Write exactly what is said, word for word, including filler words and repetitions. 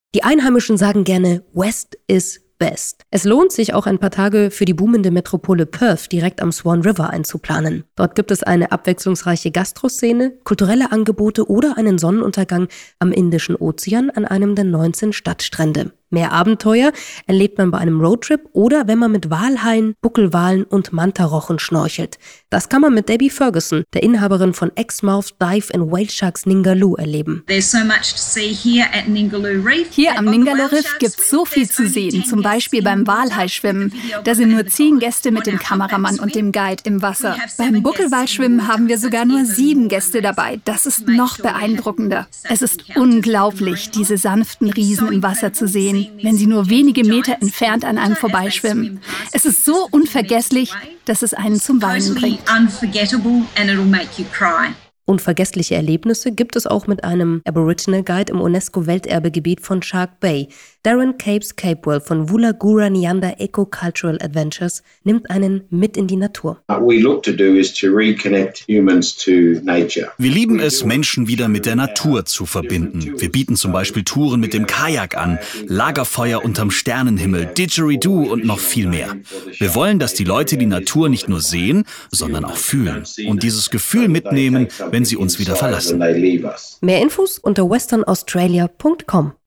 Die Einheimischen sagen gerne West is best. Es lohnt sich auch ein paar Tage für die boomende Metropole Perth direkt am Swan River einzuplanen. Dort gibt es eine abwechslungsreiche Gastroszene, kulturelle Angebote oder einen Sonnenuntergang am Indischen Ozean an einem der neunzehn Stadtstrände. Mehr Abenteuer erlebt man bei einem Roadtrip oder wenn man mit Walhaien, Buckelwalen und Mantarochen schnorchelt. Das kann man mit Debbie Ferguson, der Inhaberin von Exmouth Dive and Whale Sharks Ningaloo, erleben. Hier am Ningaloo Riff gibt es so viel zu sehen, zum Beispiel beim Walhaischwimmen. Da sind nur zehn Gäste mit dem Kameramann und dem Guide im Wasser. Beim Buckelwalschwimmen haben wir sogar nur sieben Gäste dabei. Das ist noch beeindruckender. Es ist unglaublich, diese sanften Riesen im Wasser zu sehen, wenn sie nur wenige Meter entfernt an einem vorbeischwimmen. Es ist so unvergesslich, dass es einen zum Weinen bringt. Unvergessliche Erlebnisse gibt es auch mit einem Aboriginal Guide im UNESCO-Welterbegebiet von Shark Bay. Darren Capes Capewell von Woolagura Nyanda Eco-Cultural Adventures nimmt einen mit in die Natur. Wir lieben es, Menschen wieder mit der Natur zu verbinden. Wir bieten zum Beispiel Touren mit dem Kajak an, Lagerfeuer unterm Sternenhimmel, Didgeridoo und noch viel mehr. Wir wollen, dass die Leute die Natur nicht nur sehen, sondern auch fühlen und dieses Gefühl mitnehmen, wenn sie uns wieder verlassen. Mehr Infos unter western australia punkt com.